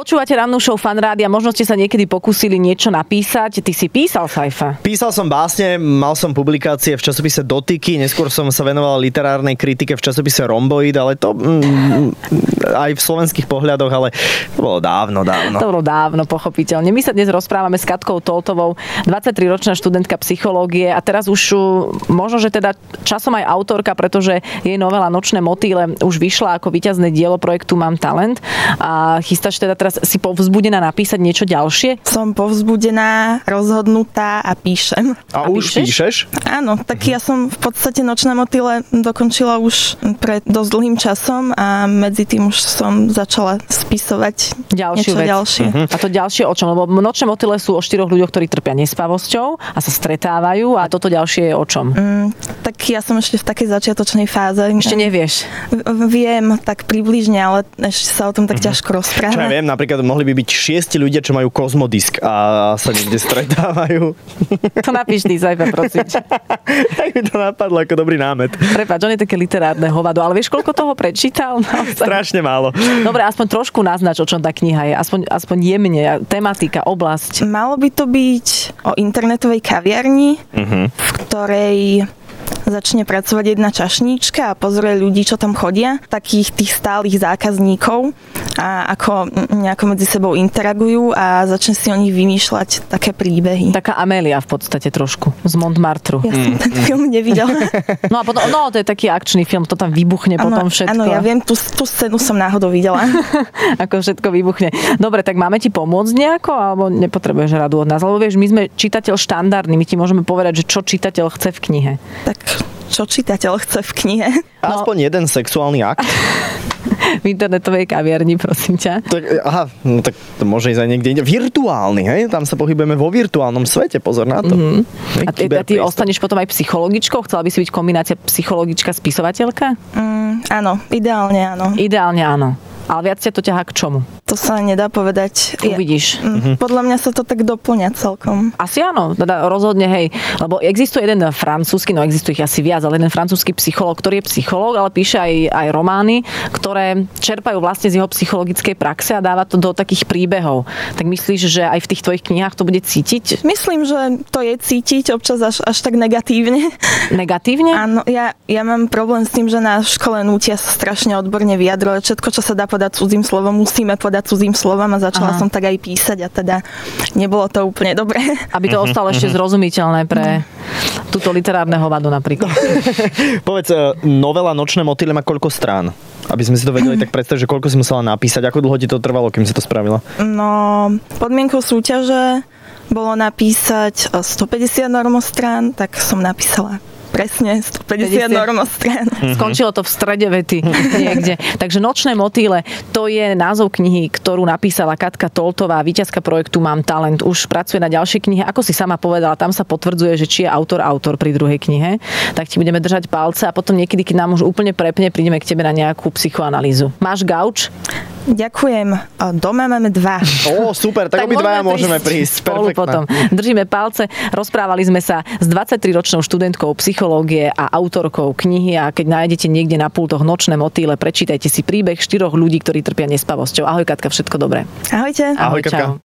Počúvate rannú show Fan Rádia, možno ste sa niekedy pokúsili niečo napísať. Ty si písal, Saifa? Písal som básne, mal som publikácie v časopise Dotyky, neskôr som sa venoval literárnej kritike v časopise Romboid, ale to aj v slovenských pohľadoch, ale to bolo dávno. To bolo dávno, pochopiteľne. My sa dnes rozprávame s Katkou Toltovou, 23-ročná študentka psychológie a teraz už možno, že teda časom aj autorka, pretože jej novela Nočné motýle už vyšla ako víťazné dielo projektu Mám talent a chystáš teda teraz si povzbudená napísať niečo ďalšie? Som povzbudená, rozhodnutá a píšem. A už píšeš? Áno, tak ja som v podstate Nočné motýle dokončila už pred dosť dlhým časom a medzi tým už som začala spisovať niečo ďalšie. A to ďalšie o čom? Lebo Nočné motýle sú o 4 ľuďoch, ktorí trpia nespavosťou a sa stretávajú a toto ďalšie je o čom? Tak ja som ešte v takej začiatočnej fáze. Ešte nevieš? Viem, tak približne, ale ešte sa o tom tak ťažko rozpráva. Čo ja viem, napríklad mohli by byť 6 ľudia, čo majú kozmodisk a sa niekde stretávajú. To napíš ty, Saifa, prosím. Tak mi to napadlo ako dobrý námet. Prepáč, on je také literárne hovado, ale vieš, koľko toho prečítal? Strašne málo. Dobre, aspoň trošku naznač, o čom tá kniha je. Aspoň jemne, tematika, oblasť. Malo by to byť o internetovej kaviarni, v ktorej začne pracovať jedna čašníčka a pozrie ľudí, čo tam chodia, takých tých stálych zákazníkov a ako nejako medzi sebou interagujú a začne si o nich vymýšľať také príbehy. Taká Amélia v podstate trošku, z Montmartru. Ja som ten film nevidela. No a potom, to je taký akčný film, to tam vybuchne potom všetko. Áno, ja viem, tú scénu som náhodou videla. Ako všetko vybuchne. Dobre, tak máme ti pomôcť nejako, alebo nepotrebuješ radu od nás? Lebo vieš, my sme čitateľ štandardný, my ti môžeme povedať, že čo čitateľ chce v knihe. Tak čo čitateľ chce v knihe? Aspoň jeden sexuálny akt. V internetovej kaviarni, prosím ťa. Tak to môže ísť aj niekde inde. Virtuálny, hej? Tam sa pohybujeme vo virtuálnom svete, pozor na to. A ty ostaneš potom aj psychologičkou? Chcela by si byť kombinácia psychologička, spisovateľka? Áno, ideálne áno. Ideálne áno. Ale viac ťa to ťahá k čomu? To sa nedá povedať. Uvidíš. Podľa mňa sa to tak doplňa celkom. Asi áno, teda rozhodne, hej. Lebo existuje jeden francúzsky, existuje ich asi viac, ale jeden francúzsky psychológ, ktorý je psychológ, ale píše aj romány, ktoré čerpajú vlastne z jeho psychologickej praxe a dáva to do takých príbehov. Tak myslíš, že aj v tých tvojich knihách to bude cítiť? Myslím, že to je cítiť občas až tak negatívne. Negatívne? Áno, ja mám problém s tým, že na škole nútia sa strašne odborne vyjadrovať. Všetko, čo sa dá podať cudzím slovom, musíme podať cudzím slovom a začala som tak aj písať a teda nebolo to úplne dobré. Aby to ostalo ešte zrozumiteľné pre túto literárne hovado napríklad. Povedz, novela Nočné motýle má koľko strán? Aby sme si to vedeli tak predstaviť, že koľko si musela napísať, ako dlho ti to trvalo, kým si to spravila? No, podmienkou súťaže bolo napísať 150 normostrán, tak som napísala presne 150 normostrán. Skončilo to v strede vety niekde. Takže Nočné motýle, to je názov knihy, ktorú napísala Katka Toltová, víťazka projektu Mám talent. Už pracuje na ďalšej knihe. Ako si sama povedala, tam sa potvrdzuje, že či je autor pri druhej knihe. Tak ti budeme držať palce a potom niekedy, keď nám už úplne prepne, prídeme k tebe na nejakú psychoanalýzu. Máš gauč? Ďakujem. Doma máme 2. Super, tak obidvaja môžeme prísť. Perfektné. Potom. Držíme palce. Rozprávali sme sa s 23-ročnou študentkou psychológie a autorkou knihy a keď nájdete niekde na pultoch Nočné motýle, prečítajte si príbeh 4 ľudí, ktorí trpia nespavosťou. Ahoj Katka, všetko dobré. Ahojte. Ahoj Katka. Čau.